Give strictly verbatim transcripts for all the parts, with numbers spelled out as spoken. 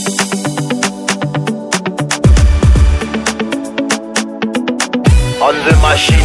On the machine.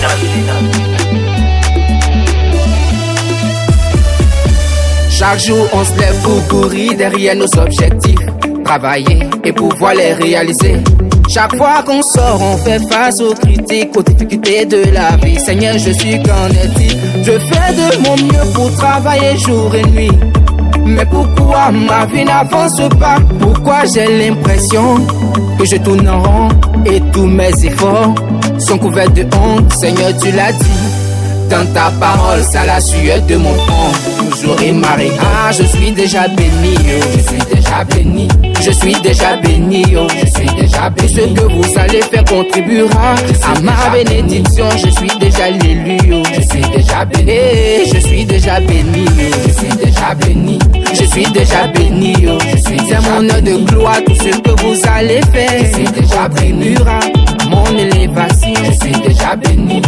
Chaque jour on se lève pour courir derrière nos objectifs, travailler et pouvoir les réaliser. Chaque fois qu'on sort, on fait face aux critiques, aux difficultés de la vie. Seigneur, je suis qu'en est-il? Je fais de mon mieux pour travailler jour et nuit. Mais pourquoi ma vie n'avance pas? Pourquoi j'ai l'impression que je tourne en rond et tous mes efforts sont couverts de honte? Seigneur, tu l'as dit dans ta parole, ça la sueur de mon front toujours est marqué. Ah, je suis déjà béni, oh, je suis déjà béni. Je suis déjà béni, oh, je suis déjà béni. Ce que vous allez faire contribuera à ma bénédiction. Je suis déjà l'élu, oh, je suis déjà béni. Je suis déjà béni, oh, je suis déjà béni. Je suis déjà béni, oh, je suis déjà mon heure de gloire. Tout ce que vous allez faire, je suis déjà contribuera à mon élévation. Je suis déjà béni.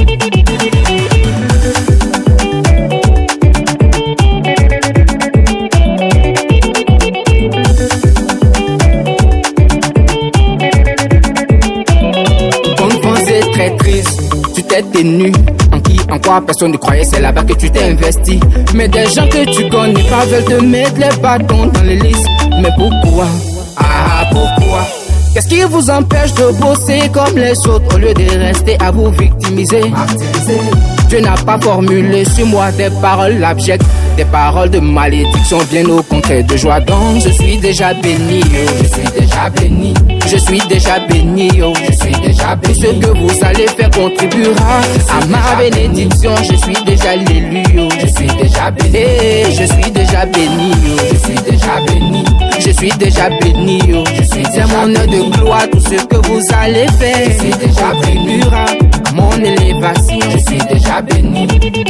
Très triste, tu t'es tenu en qui, en quoi personne ne croyait, c'est là-bas que tu t'es investi. Mais des gens que tu connais pas veulent te mettre les bâtons dans les listes. Mais pourquoi? Ah, pourquoi? Qu'est-ce qui vous empêche de bosser comme les autres au lieu de rester à vous victimiser? Dieu n'a pas formulé sur moi des paroles abjectes, des paroles de malédiction, bien au contraire de joie. Donc je suis déjà béni, oh, je suis déjà béni. Je suis déjà béni, oh, je suis déjà béni. Ce que vous allez faire contribuera à ma bénédiction. Je suis déjà l'élu, oh, je suis déjà béni. Je suis déjà béni, oh, je suis déjà béni. Je suis déjà béni, oh, je suis déjà mon heure de gloire. Tout ce que vous allez faire, je suis déjà contribuera à mon élévation. Je suis déjà béni.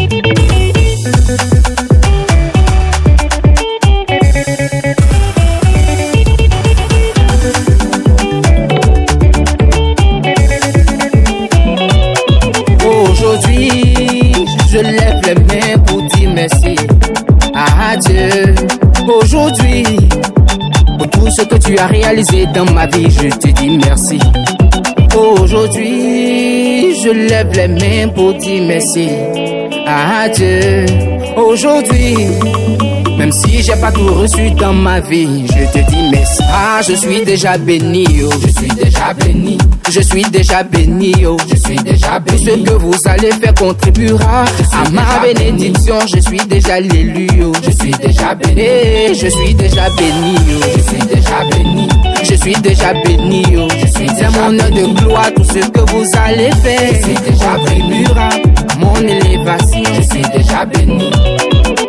Aujourd'hui, je lève les mains pour dire merci à Dieu. Aujourd'hui, pour tout ce que tu as réalisé dans ma vie, je te dis merci. Aujourd'hui, je lève les mains pour dire merci à Dieu. Aujourd'hui, même si j'ai pas tout reçu dans ma vie, je te dis merci. Ah, je suis déjà béni, oh, je suis déjà béni. Je suis déjà béni, oh, je suis déjà béni. Ce que vous allez faire contribuera à ma bénédiction. Je suis déjà l'élu, oh, je suis déjà béni. Je suis déjà béni, oh, je suis déjà béni. Je suis déjà béni, oh, je suis déjà mon heure de gloire. Tout ce que vous allez faire, je suis déjà contribuera à mon élévation. Je suis déjà béni.